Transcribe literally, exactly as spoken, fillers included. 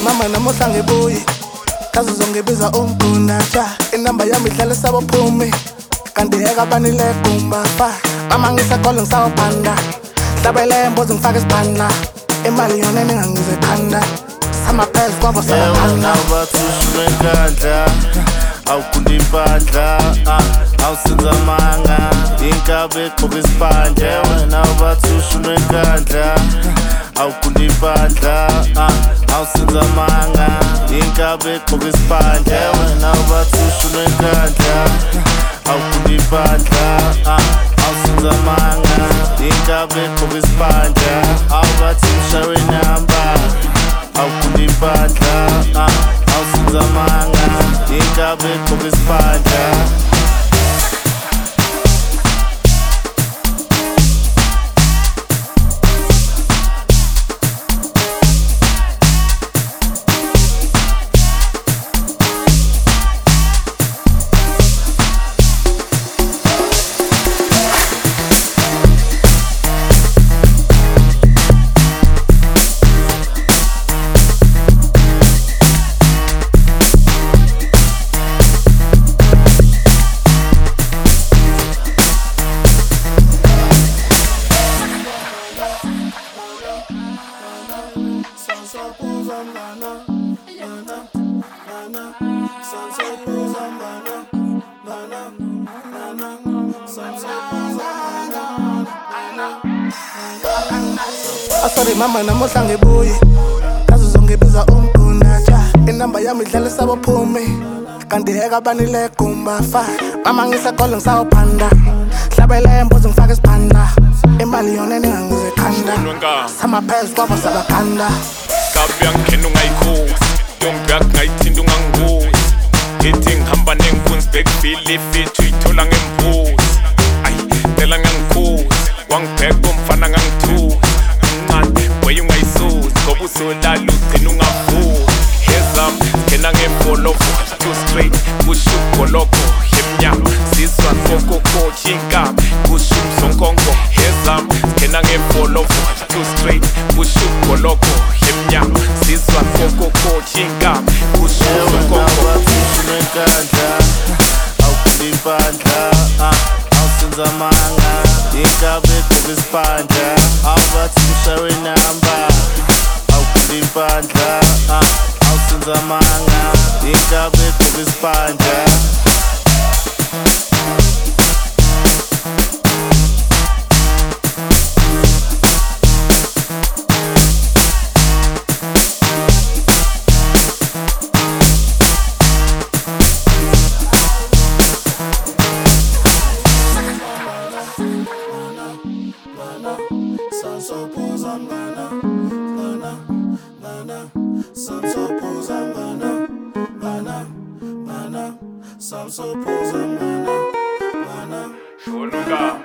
mama namuhla ngibuye kaze zongibiza umgunatsha inamba yami ihlale sabaphumi kanti heka banile gumba fa mama ngisakole ngisawuphanda hlabele mbozi ngifake isiphandla imali yona ningangize khanda samaphezi kwabo sabaphanda bathushume nkandla awukunda impandla awusenza amanga inkabe egqoka isiphandla wena bathushume nkandla awukunda impandla awusenza amanga inkabe egqoka isiphandla wena bathushume nkandla awukunda impandla awusenza amanga inkabe egqoka isiphandla awubathi mshawe namba awukunda impandla awusenza amanga inkabe egqoka isiphandla Oh sorry mama namuhla ngibuye kaze zongibiza umgunatsha inamba yami ihlale sabaphumi kanti heka banile gumba fa mama ngisakole ngisawuphanda hlabele mbozi ngifake isiphandla imali yona ningangize khanda samaphezi kwabo sabaphanda kabe angena ungayikhosi yonke yakho ngayithinta ungangibuzi ngithi ngihamba nenkunzi bekufile ifethu uyithola ngembuzi ayi phela ngangikhuzi wangibheka umfana ngangithuza mncane weye ungayisuzi ngoba usolala ugcina ungavuki hezam ngena ngebholovo too straight kusho ugoloko emnyama sizwa fokokotha inkaba kusho umzonkonko hezam ngena ngebholovo too straight kusho ugoloko emnyama sizwa fokokotha inkaba kusho umzonkonko bathushume nkandla awukunda impandla awusenza amanga inkabe egqoka isiphandla awubathi mshawe namba awukunda impandla awusenza amanga inkabe egqoka isiphandla Some so pose, I'm gonna, gonna, gonna.